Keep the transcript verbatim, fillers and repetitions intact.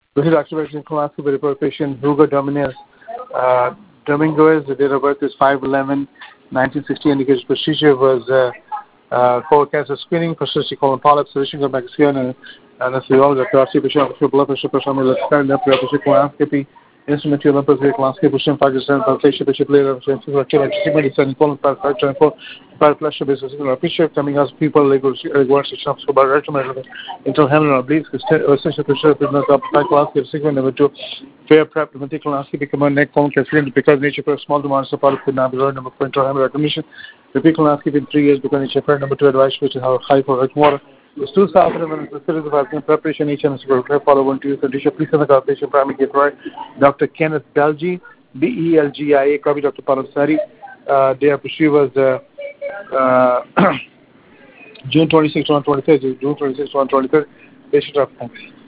This is activation colonoscopy report patient Hugo Dominguez. Uh, Dominguez, the date of birth is five eleven nineteen sixty. Indicated procedure was uh, uh, colon cancer screening, persistent colon polyps, solution of Mexican, and anesthesiology, biopsy, patient blood pressure, pressure, pressure, colonoscopy, instrument lymphocytic colonoscopy, patient five percent, palpation, patient later, medicine, colon fracture, pressure, basis, picture coming as people legal rewards, shops about recommended until having a bleeds, essential pressure, business up, colonoscopy, segment number two, fair prep, limited colonoscopy, command neck, colon cancer, because nature for small demands of product could not be learned, number four, internal recognition, repeat colonoscopy in three years, because nature for number two, advice, which is how high for water. The two south and the cities of African preparation, each and will follow one to use condition. Please send the consultation primary care right. Doctor Kenneth Belgi, B E L G I A, copy Doctor Paramsari. Uh, their procedure was uh, uh, June twenty-sixth, twenty twenty-three, June twenty-sixth, twenty twenty-three. Patient of thanks.